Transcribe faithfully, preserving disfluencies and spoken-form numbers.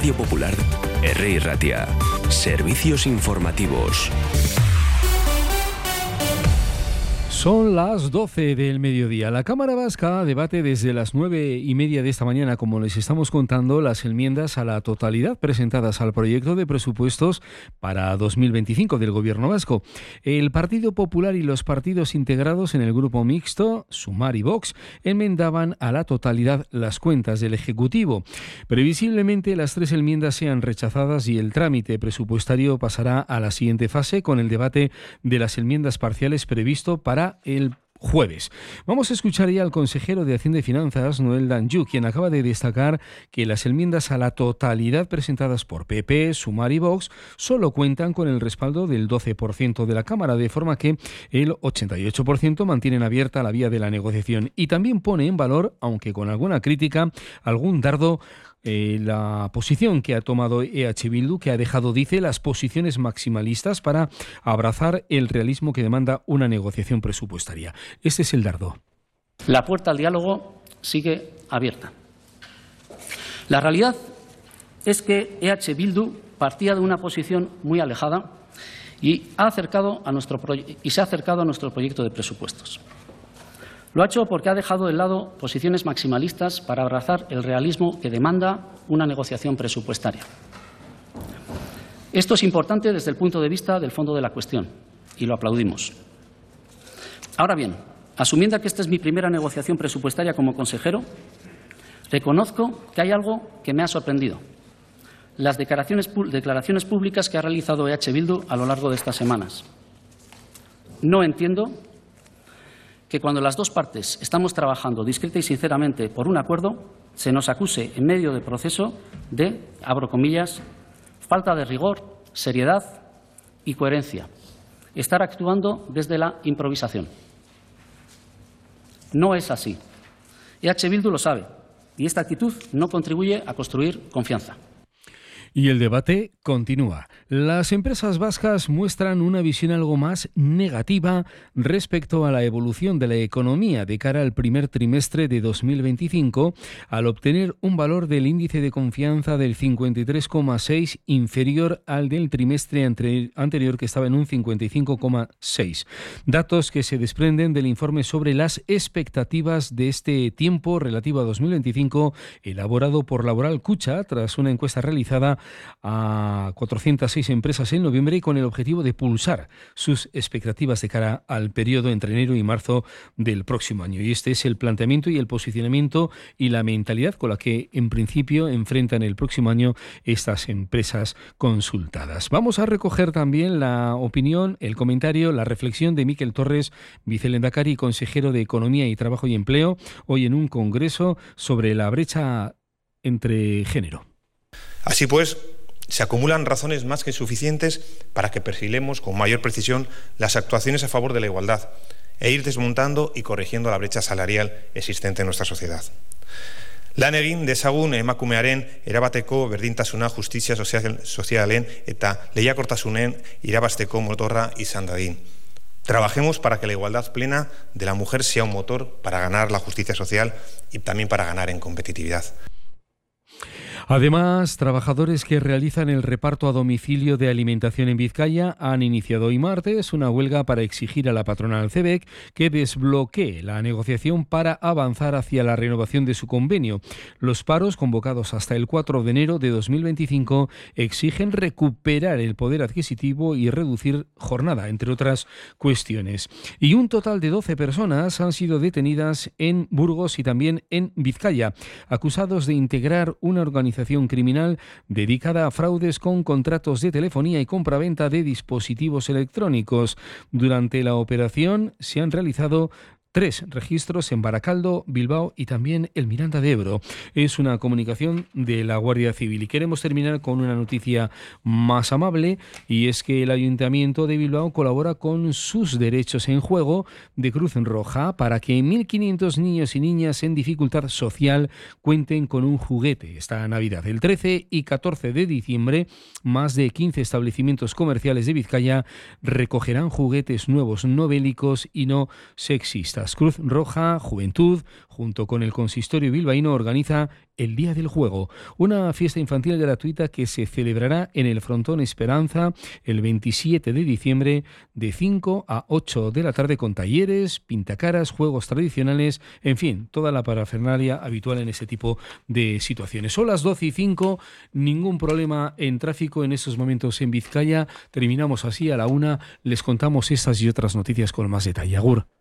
Radio Popular, Herri Ratia. Servicios informativos. Son las doce del mediodía. La Cámara Vasca debate desde las nueve y media de esta mañana, como les estamos contando, las enmiendas a la totalidad presentadas al proyecto de presupuestos para dos mil veinticinco del Gobierno vasco. El Partido Popular y los partidos integrados en el grupo mixto, Sumar y Vox, enmendaban a la totalidad las cuentas del Ejecutivo. Previsiblemente las tres enmiendas sean rechazadas y el trámite presupuestario pasará a la siguiente fase con el debate de las enmiendas parciales previsto para el jueves. Vamos a escuchar ya al consejero de Hacienda y Finanzas, Noel Danjou, quien acaba de destacar que las enmiendas a la totalidad presentadas por P P, Sumar y Vox solo cuentan con el respaldo del doce por ciento de la Cámara, de forma que el ochenta y ocho por ciento mantienen abierta la vía de la negociación y también pone en valor, aunque con alguna crítica, algún dardo Eh, la posición que ha tomado E H Bildu, que ha dejado, dice, las posiciones maximalistas para abrazar el realismo que demanda una negociación presupuestaria. Este es el dardo. La puerta al diálogo sigue abierta. La realidad es que E H Bildu partía de una posición muy alejada y, ha acercado a nuestro proye- y se ha acercado a nuestro proyecto de presupuestos. Lo ha hecho porque ha dejado de lado posiciones maximalistas para abrazar el realismo que demanda una negociación presupuestaria. Esto es importante desde el punto de vista del fondo de la cuestión, y lo aplaudimos. Ahora bien, asumiendo que esta es mi primera negociación presupuestaria como consejero, reconozco que hay algo que me ha sorprendido: las declaraciones, declaraciones públicas que ha realizado E H Bildu a lo largo de estas semanas. No entiendo que cuando las dos partes estamos trabajando discreta y sinceramente por un acuerdo, se nos acuse en medio del proceso de, abro comillas, falta de rigor, seriedad y coherencia, estar actuando desde la improvisación. No es así. E H Bildu lo sabe y esta actitud no contribuye a construir confianza. Y el debate continúa. Las empresas vascas muestran una visión algo más negativa respecto a la evolución de la economía de cara al primer trimestre de dos mil veinticinco, al obtener un valor del índice de confianza del cincuenta y tres coma seis inferior al del trimestre anterior, que estaba en un cincuenta y cinco coma seis. Datos que se desprenden del informe sobre las expectativas de este tiempo relativo a dos mil veinticinco, elaborado por Laboral Kutxa tras una encuesta realizada a cuatrocientas seis empresas en noviembre y con el objetivo de pulsar sus expectativas de cara al periodo entre enero y marzo del próximo año. Y este es el planteamiento y el posicionamiento y la mentalidad con la que en principio enfrentan el próximo año estas empresas consultadas. Vamos a recoger también la opinión, el comentario, la reflexión de Miquel Torres, vicelehendakari y consejero de Economía y Trabajo y Empleo, hoy en un congreso sobre la brecha entre género. Así pues, se acumulan razones más que suficientes para que perfilemos con mayor precisión las actuaciones a favor de la igualdad e ir desmontando y corrigiendo la brecha salarial existente en nuestra sociedad. Lan egin dezagun emakumearen erabateko berdintasuna justizia sozial, sozialen eta lehiakortasunen irabazteko motorra izan dadin. Trabajemos para que la igualdad plena de la mujer sea un motor para ganar la justicia social y también para ganar en competitividad. Además, trabajadores que realizan el reparto a domicilio de alimentación en Vizcaya han iniciado hoy martes una huelga para exigir a la patronal C E B E C que desbloquee la negociación para avanzar hacia la renovación de su convenio. Los paros, convocados hasta el cuatro de enero de dos mil veinticinco, exigen recuperar el poder adquisitivo y reducir jornada, entre otras cuestiones. Y un total de doce personas han sido detenidas en Burgos y también en Vizcaya, acusados de integrar una organización criminal dedicada a fraudes con contratos de telefonía y compraventa de dispositivos electrónicos. Durante la operación se han realizado tres registros en Baracaldo, Bilbao y también el Miranda de Ebro. Es una comunicación de la Guardia Civil. Y queremos terminar con una noticia más amable, y es que el Ayuntamiento de Bilbao colabora con Sus Derechos en Juego de Cruz Roja para que mil quinientos niños y niñas en dificultad social cuenten con un juguete esta Navidad. El trece y catorce de diciembre, más de quince establecimientos comerciales de Vizcaya recogerán juguetes nuevos, no bélicos y no sexistas. cosas. Cruz Roja, Juventud, junto con el Consistorio bilbaíno, organiza el Día del Juego, una fiesta infantil gratuita que se celebrará en el Frontón Esperanza el veintisiete de diciembre de cinco a ocho de la tarde, con talleres, pintacaras, juegos tradicionales, en fin, toda la parafernalia habitual en ese tipo de situaciones. Son las doce y cinco, ningún problema en tráfico en estos momentos en Vizcaya. Terminamos así a la una, les contamos estas y otras noticias con más detalle. Agur.